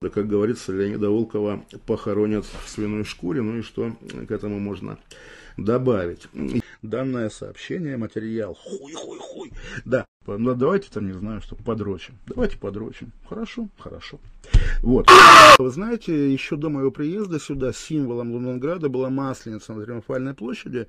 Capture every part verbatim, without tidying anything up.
Да, как говорится, Леонида Волкова похоронят в свиной шкуре, ну и что к этому можно добавить. Данное сообщение, материал, хуй-хуй-хуй, да, ну, давайте там, не знаю, что подрочим, давайте подрочим, хорошо, хорошо. Вот, вы знаете, еще до моего приезда сюда символом Ленинграда была Масленица на Триумфальной площади,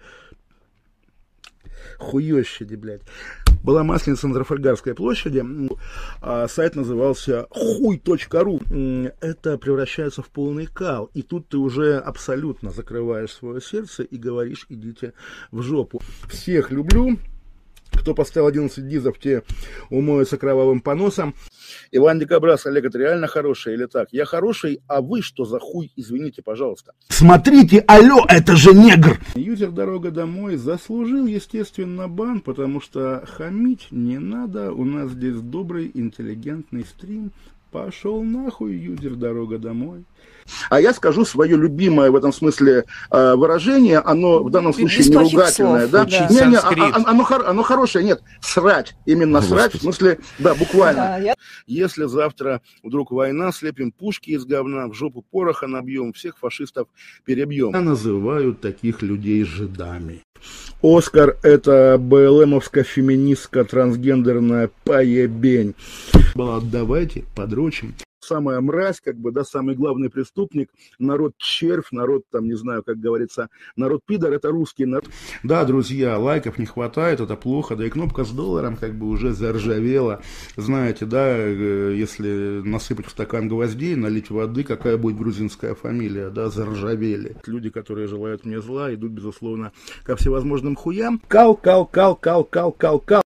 хуёщади, блядь. Была Масленица на Трафальгарской площади, а сайт назывался хуй точка ру. Это превращается в полный кал, и тут ты уже абсолютно закрываешь свое сердце и говоришь: идите в жопу. Всех люблю. Кто поставил одиннадцать дизов, те умоются кровавым поносом. Иван Дикобраз, Олег, это реально хороший или так? Я хороший, а вы что за хуй? Извините, пожалуйста. Смотрите, алло, это же негр! Юзер «Дорога домой» заслужил, естественно, бан, потому что хамить не надо. У нас здесь добрый, интеллигентный стрим. Пошел нахуй, юзер «Дорога домой». А я скажу свое любимое в этом смысле э, выражение, оно в данном случае не ругательное, да? да. Не, не, а, а, оно, оно хорошее, нет, срать, именно срать, в смысле, да, буквально. Да, я... Если завтра вдруг война, слепим пушки из говна, в жопу пороха набьем, всех фашистов перебьем. Я называю таких людей жидами. Оскар — это БЛМовская феминистка трансгендерная поебень. Давайте подрочим. Самая мразь, как бы, да, самый главный преступник, народ червь, народ, там, не знаю, как говорится, народ пидор, это русский народ. Да, друзья, лайков не хватает, это плохо, да и кнопка с долларом, как бы, уже заржавела. Знаете, да, если насыпать в стакан гвоздей, налить воды, какая будет грузинская фамилия, да, заржавели. Люди, которые желают мне зла, идут, безусловно, ко всевозможным хуям. Кал, кал, кал, кал, кал, кал, кал.